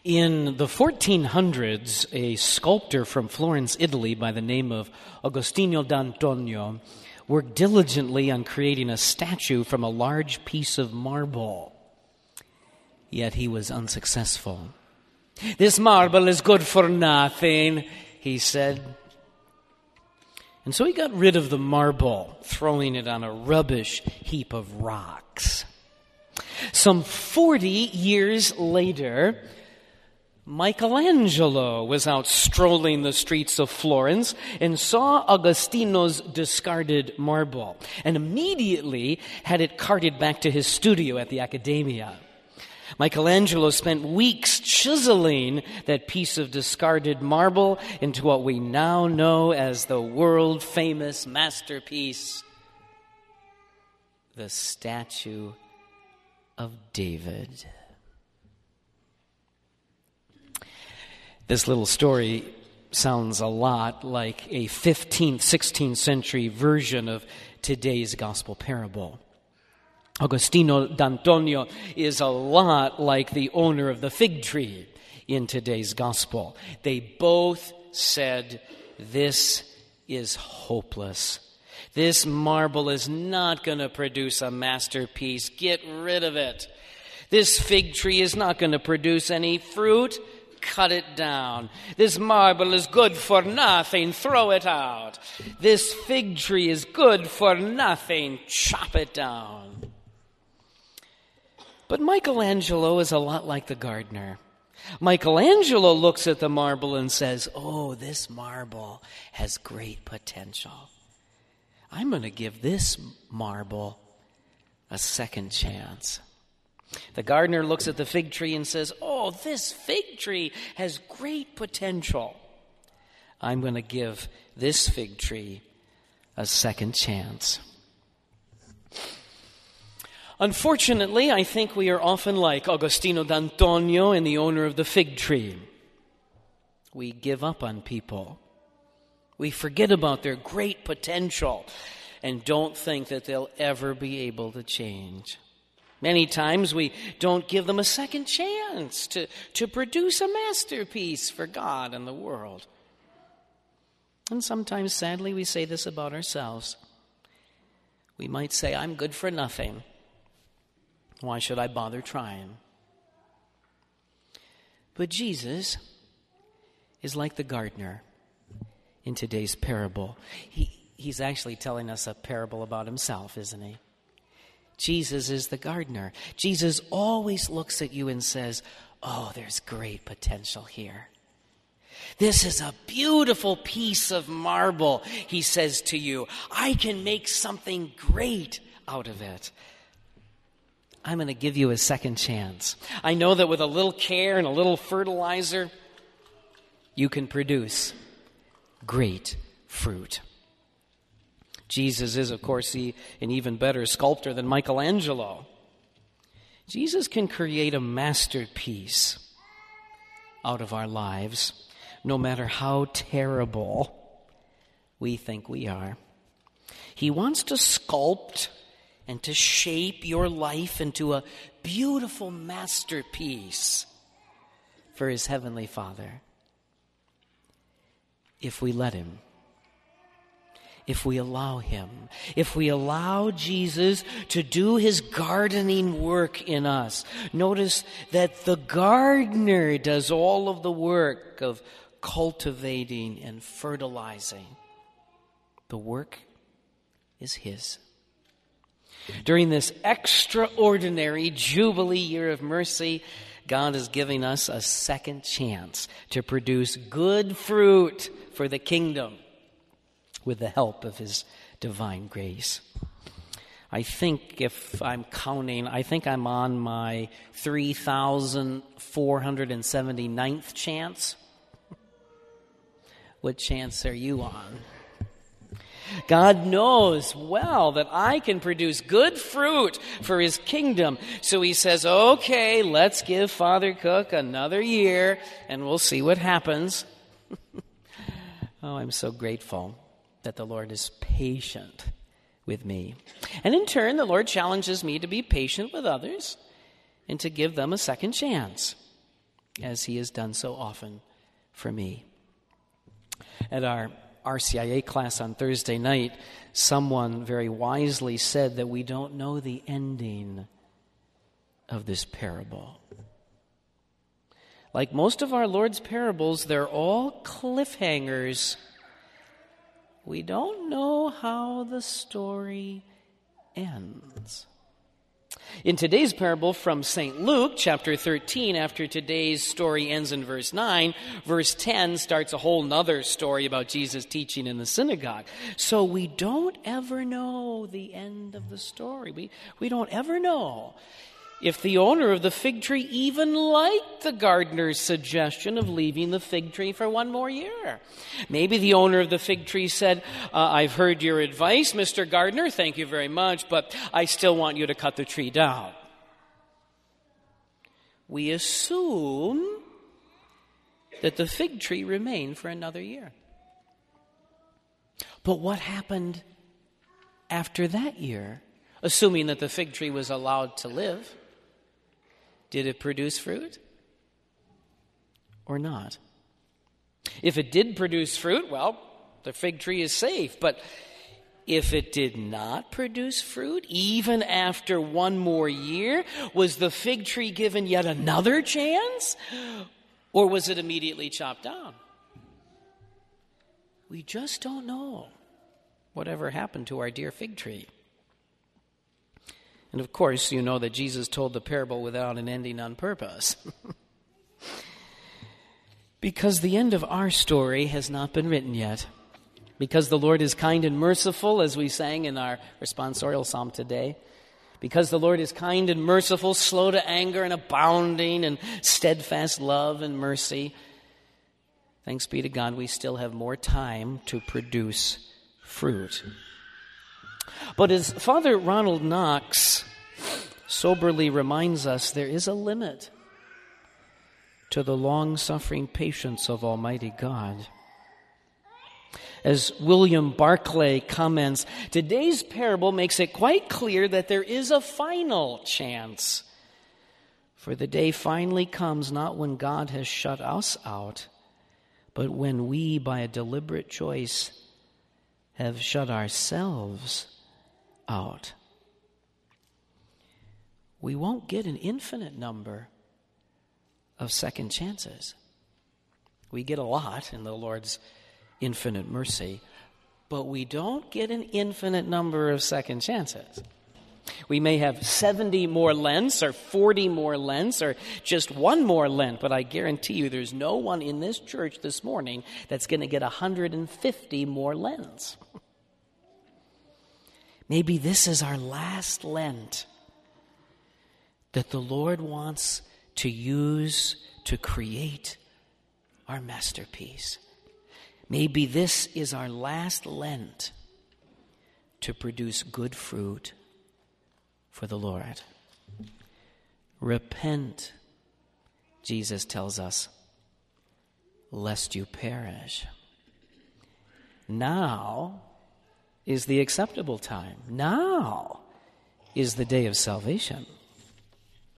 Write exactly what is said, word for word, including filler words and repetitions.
In the fourteen hundreds, a sculptor from Florence, Italy, by the name of Agostino d'Antonio, worked diligently on creating a statue from a large piece of marble. Yet he was unsuccessful. "This marble is good for nothing," he said. And so he got rid of the marble, throwing it on a rubbish heap of rocks. Some forty years later, Michelangelo was out strolling the streets of Florence and saw Agostino's discarded marble and immediately had it carted back to his studio at the Accademia. Michelangelo spent weeks chiseling that piece of discarded marble into what we now know as the world-famous masterpiece, the Statue of David. This little story sounds a lot like a fifteenth, sixteenth century version of today's gospel parable. Agostino d'Antonio is a lot like the owner of the fig tree in today's gospel. They both said, "This is hopeless. This marble is not going to produce a masterpiece. Get rid of it. This fig tree is not going to produce any fruit. Cut it down. This marble is good for nothing. Throw it out. This fig tree is good for nothing. Chop it down." But Michelangelo is a lot like the gardener. Michelangelo looks at the marble and says, "Oh, this marble has great potential. I'm going to give this marble a second chance." The gardener looks at the fig tree and says, "Oh, this fig tree has great potential. I'm going to give this fig tree a second chance." Unfortunately, I think we are often like Agostino d'Antonio and the owner of the fig tree. We give up on people. We forget about their great potential and don't think that they'll ever be able to change. Many times we don't give them a second chance to, to produce a masterpiece for God and the world. And sometimes, sadly, we say this about ourselves. We might say, "I'm good for nothing. Why should I bother trying?" But Jesus is like the gardener in today's parable. He, he's actually telling us a parable about himself, isn't he? Jesus is the gardener. Jesus always looks at you and says, "Oh, there's great potential here. This is a beautiful piece of marble," he says to you. "I can make something great out of it. I'm going to give you a second chance. I know that with a little care and a little fertilizer, you can produce great fruit." Jesus is, of course, an even better sculptor than Michelangelo. Jesus can create a masterpiece out of our lives, no matter how terrible we think we are. He wants to sculpt and to shape your life into a beautiful masterpiece for his heavenly Father, if we let him. If we allow him, if we allow Jesus to do his gardening work in us. Notice that the gardener does all of the work of cultivating and fertilizing. The work is his. During this extraordinary Jubilee year of mercy, God is giving us a second chance to produce good fruit for the kingdom, with the help of his divine grace. I think if I'm counting, I think I'm on my three thousand four hundred seventy-ninth chance. What chance are you on? God knows well that I can produce good fruit for his kingdom. So he says, "Okay, let's give Father Cook another year and we'll see what happens." Oh, I'm so grateful that the Lord is patient with me. And in turn, the Lord challenges me to be patient with others and to give them a second chance. as he has done so often for me. At our R C I A class on Thursday night, someone very wisely said that we don't know the ending of this parable. Like most of our Lord's parables, they're all cliffhangers. We don't know how the story ends. In today's parable from Saint Luke, chapter thirteen, after today's story ends in verse nine, verse ten starts a whole nother story about Jesus teaching in the synagogue. So we don't ever know the end of the story. We, we don't ever know if the owner of the fig tree even liked the gardener's suggestion of leaving the fig tree for one more year. Maybe the owner of the fig tree said, uh, I've heard your advice, Mister Gardener, thank you very much, but I still want you to cut the tree down. We assume that the fig tree remained for another year. But what happened after that year, assuming that the fig tree was allowed to live? Did it produce fruit or not? If it did produce fruit, well, the fig tree is safe. But if it did not produce fruit, even after one more year, was the fig tree given yet another chance? Or was it immediately chopped down? We just don't know whatever happened to our dear fig tree. And of course, you know that Jesus told the parable without an ending on purpose. Because the end of our story has not been written yet. Because the Lord is kind and merciful, as we sang in our responsorial psalm today. Because the Lord is kind and merciful, slow to anger and abounding in steadfast love and mercy. Thanks be to God, we still have more time to produce fruit. But as Father Ronald Knox soberly reminds us, there is a limit to the long-suffering patience of Almighty God. As William Barclay comments, today's parable makes it quite clear that there is a final chance. For the day finally comes not when God has shut us out, but when we, by a deliberate choice, have shut ourselves out. We won't get an infinite number of second chances. We get a lot in the Lord's infinite mercy, but we don't get an infinite number of second chances. We may have seventy more Lents or forty more Lents or just one more Lent, but I guarantee you there's no one in this church this morning that's going to get one hundred fifty more Lents. Maybe this is our last Lent that the Lord wants to use to create our masterpiece. Maybe this is our last Lent to produce good fruit for the Lord. Repent, Jesus tells us, lest you perish. Now is the acceptable time. Now is the day of salvation.